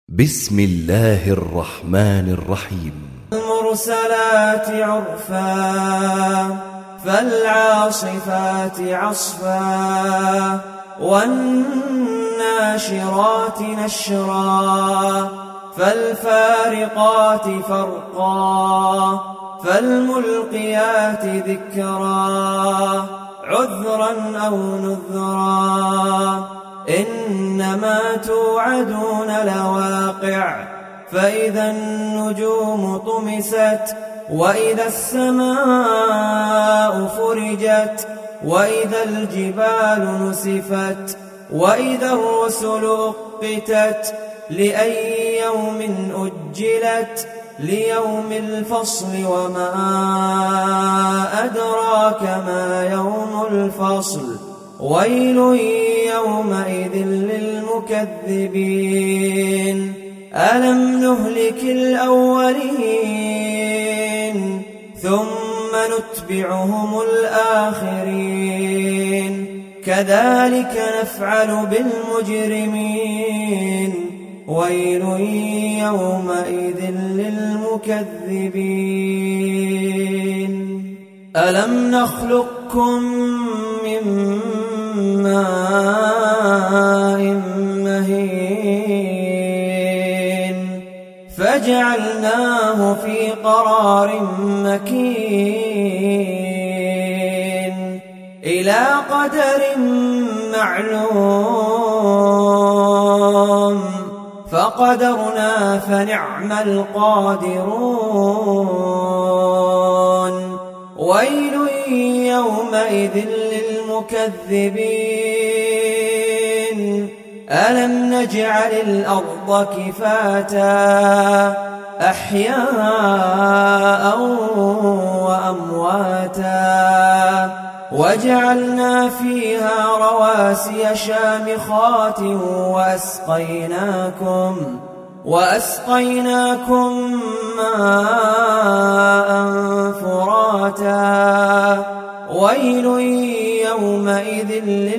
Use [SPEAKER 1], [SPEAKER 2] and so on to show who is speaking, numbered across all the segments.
[SPEAKER 1] بسم الله الرحمن الرحيم.
[SPEAKER 2] المرسلات عرفا فالعاصفات عصفا والناشرات نشرا فالفارقات فرقا فالملقيات ذكرا عذرا أو نذرا إنما توعدون لواقع فإذا النجوم طمست وإذا السماء فرجت وإذا الجبال نسفت وإذا الرسل أقتت لأي يوم أجلت ليوم الفصل وما أدراك ما يوم الفصل ويل يومئذ للمكذبين ألم نهلك الأولين ثم نتبعهم الآخرين كذلك نفعل بالمجرمين ويل يومئذ للمكذبين ألم نخلقكم من ماء مهين فجعلناه في قرار مكين إلى قدر معلوم فقدرنا فنعم القادرون ويل يومئذ للمكذبين ألم نجعل الأرض كفاتا أحياء وأمواتا وجعلنا فيها رواسي شامخات وأسقيناكم ماء فراتا ويل يومئذ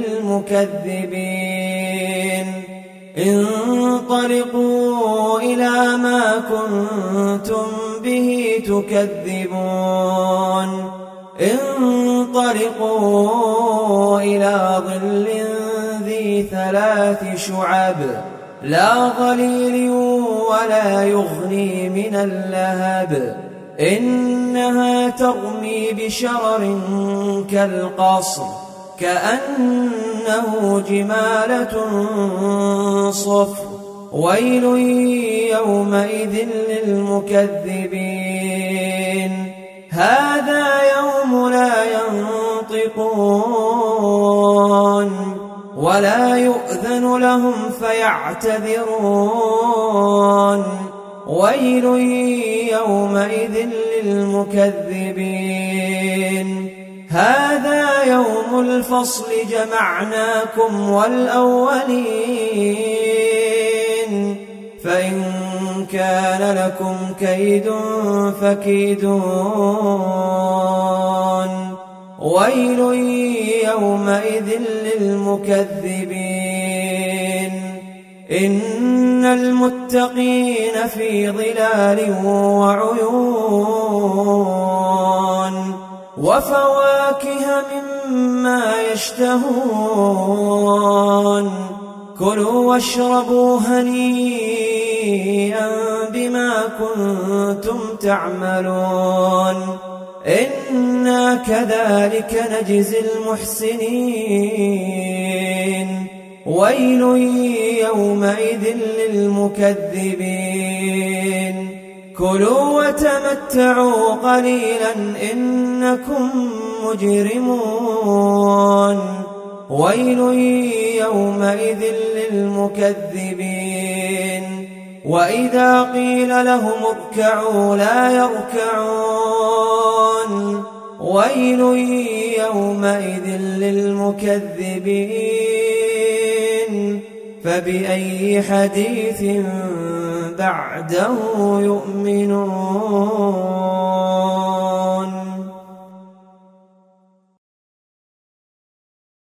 [SPEAKER 2] للمكذبين انطلقوا إلى ما كنتم به تكذبون انطلقوا إلى ظل ذي 3 شعب لا ظليل ولا يغني من اللهب إنها ترمي بشرر كالقصر كأنه جمالة صفر ويل يومئذ للمكذبين هذا يوم لا ينطقون ولا يؤذن لهم فيعتذرون ويل يومئذ للمكذبين هذا يوم الفصل جمعناكم والأولين فإن كان لكم كيد فكيدون ويل يومئذ للمكذبين إن المتقين في ظلال وعيون وفواكه مما يشتهون كلوا واشربوا هنيئا بما كنتم تعملون إنا كذلك نجزي المحسنين ويل يومئذ للمكذبين كلوا وتمتعوا قليلا إنكم مجرمون ويل يومئذ للمكذبين وإذا قيل لهم اركعوا لا يركعون ويل يومئذ للمكذبين فبأي حديث بعده يؤمنون